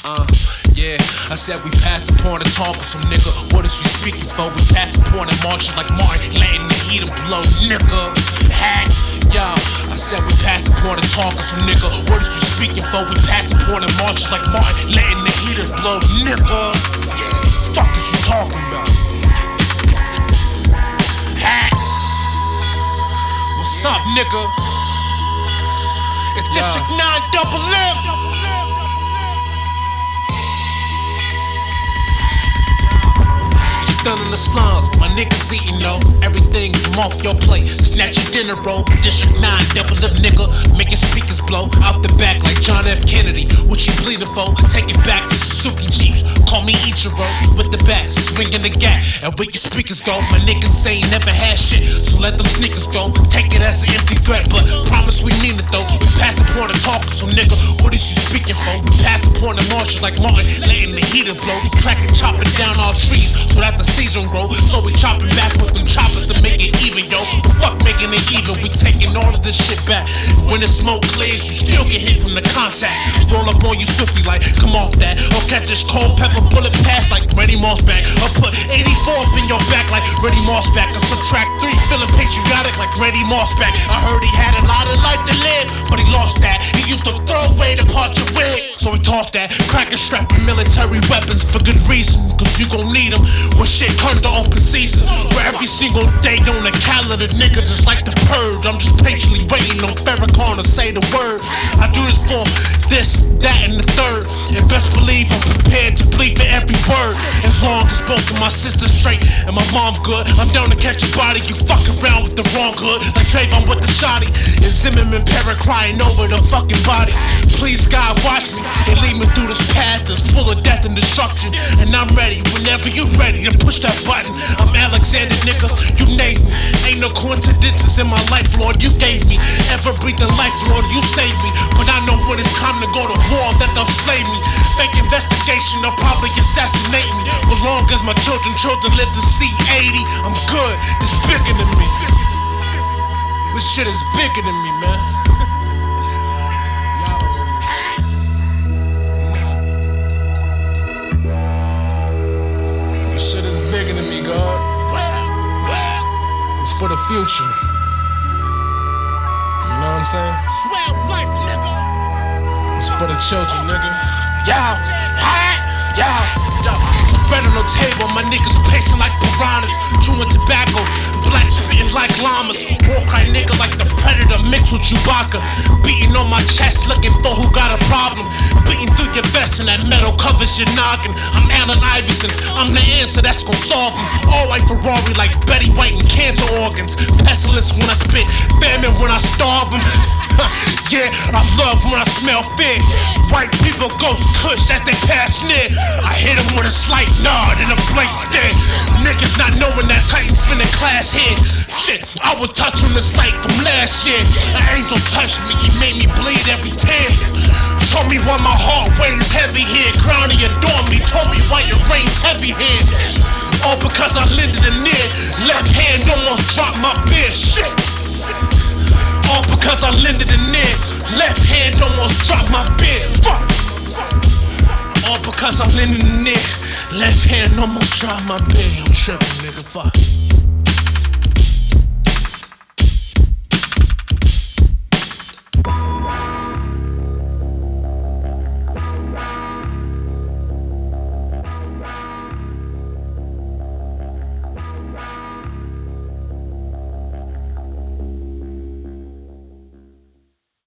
Yeah, I said we passed the point of talking, so nigga, what is we speaking for? We passed the point of marching like Martin, letting the heat blow, nigga. Hat, yeah, I said we passed the point of talking, so nigga, what is we speaking for? We passed the point of marching like Martin, letting the heat blow, nigga. Fuck is you talking about? Hat, what's up, nigga? It's District 9 Double M. In the slums, my niggas eating though everything from off your plate. Snatch your dinner roll, District 9, double up nigga, making speakers blow out the back like John F. Kennedy. What you bleeding for? Take it back to Suzuki Jeeps. Call me Ichiro with the bat, swinging the gap, and where your speakers go. My niggas ain't never had shit, so let them sneakers go. Take it as an empty threat, but promise we mean it though. We passed the point of talking, so nigga, what is you speaking for? We passed the point of marching like Martin, letting the heater blow. Cracking, chopping down all trees so that the season grow. So we chopping back with them choppers to make it even, yo. Fuck making it even, we taking all of this shit back. When the smoke clears, you still get hit from the contact. Roll up on you swiftly like, come off that. Or catch this cold pepper bullet pass like Randy Moss back. Or put 84 up in your back like Randy Moss back. Or subtract 3, feeling patriotic like Randy Moss back. I heard he had a lot of life to live, but he lost that. He used to throw away the part your wig, so he tossed that. Cracking, strapping military weapons for good reason, cause you gon' need them when shit turns to open season. Where every single day on the calendar, nigga, just like the purge. I'm just patiently waiting on Farrakhan to say the word. I do this for this, that, and the third. And best believe I'm prepared to bleed for every word. As long as both of my sisters straight and my mom good, I'm down to catch a body. You fuck around with the wrong hood, like Trayvon with the shotty. And Zimmerman parent crying over the fucking body. Please God watch me and lead me through this path that's full of death and destruction. And I'm ready whenever you're ready to push that button. I'm Alexander, nigga, you named me. Ain't no coincidences in my life, Lord, you gave me. Ever breathing life, Lord, you saved me. But I know when it's time to go to war that they'll slay me. Fake investigation, they'll probably assassinate me. As long as my children live to see 80, I'm good, it's bigger than me. This shit is bigger than me, man. This shit is bigger than me, God. It's for the future. You know what I'm saying? Swell life, nigga. It's for the children, nigga. Yo, yo, yo. Bread on the table, my niggas pacing like piranhas, chewing tobacco, black spitting like llamas. War cry nigga like the predator mixed with Chewbacca. Beating on my chest, looking for who got a problem. Beating through your vest and that metal covers your noggin. I'm Allen Iverson, I'm the answer that's gon' solve them. All white Ferrari like Betty White and cancer organs. Pestilence when I spit, famine when I starve them. Yeah, I love when I smell fear. White people ghost kush as they pass near. I hit them with a slight nod and a blank stare. Niggas not knowing that Titans finna class here. Shit, I was touching this light from last year. An angel touched me, he made me bleed every tear. Told me why my heart weighs heavy here. Crown he adored me, told me why it rains heavy here. All because I lended a near. Left hand almost dropped my beer. Shit. All because I lended a near. Left hand almost dropped my beer. Fuck. All because I lended a near. Left hand almost dropped my beer. I'm tripping, nigga. Fuck.